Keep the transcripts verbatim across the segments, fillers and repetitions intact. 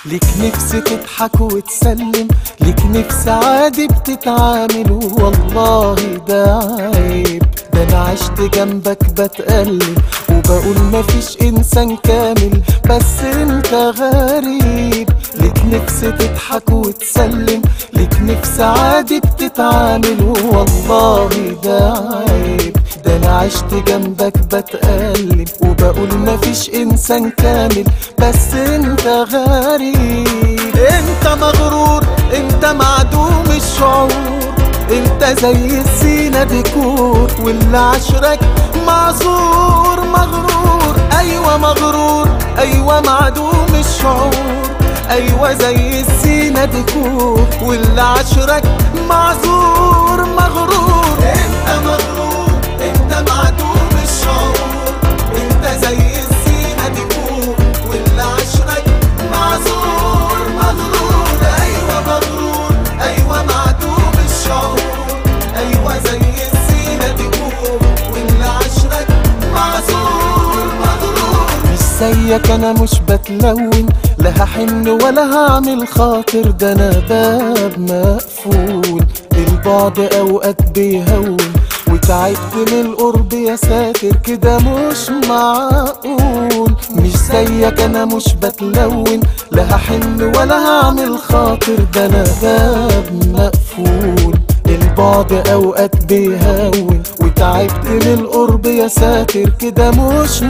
ليك نفس تضحك وتسلم، ليك نفس عادي بتتعامل، والله ده عيب. ده انا عشت جنبك بتألم وبقول مفيش انسان كامل، بس انت غريب. ليك نفس تضحك وتسلم، ليك نفس عادي بتتعامل، والله ده عيب. ده انا عشت جنبك بتألم وبقول مفيش انسان كامل، بس انت غريب. انت مغرور، انت معدوم الشعور، انت زي الزينة ديكور، واللي عشرك معذور. مغرور ايوه مغرور، ايوه معدوم الشعور، ايوه زي الزينة ديكور، واللي عشرك معذور. مغرور انت مغرور، انت معدوم الشعور، انت زي الزينة ديكور، واللي عشرك معذور. مغرور ايوه مغرور، ايوه معدوم الشعور، ايوه زي الزينة ديكور، واللي عشرك معذور. مغرور مش زيك انا مش بتلون، لا هحن ولا هعمل خاطر، ده انا باب مقفول. البعد اوقات بيهون وتعبت من القرب يا ساتر، كده مش معقول. مش زيك انا مش بتلون، لا هحن ولا هعمل خاطر، ده انا باب مقفول. البعد اوقات بيهون وتعبت من القرب يا ساتر، كده مش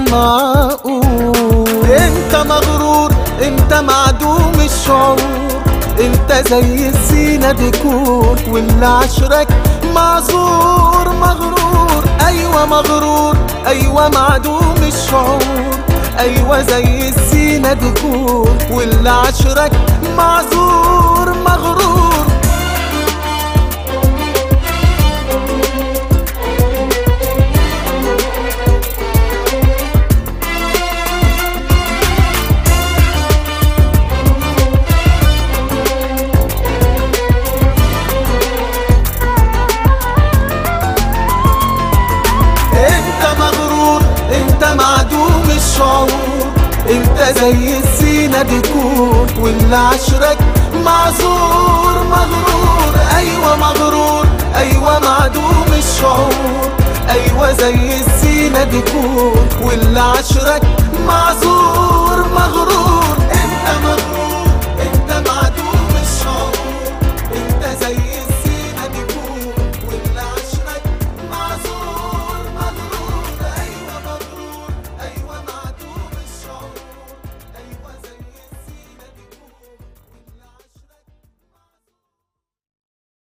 معقول. انت مغرور، انت معدوم الشعور، انت زي الزينة ديكور، واللي عشرك معذور. مغرور ايوه مغرور، ايوه معدوم الشعور، ايوه زي الزينة ديكور، واللي عشرك معذور. مغرور معدوم الشعور، انت زي الزينة ديكور، واللي عشرك معذور. مغرور ايوه مغرور، ايوه معدوم الشعور، ايوه زي الزينة ديكور، واللي عشرك معذور.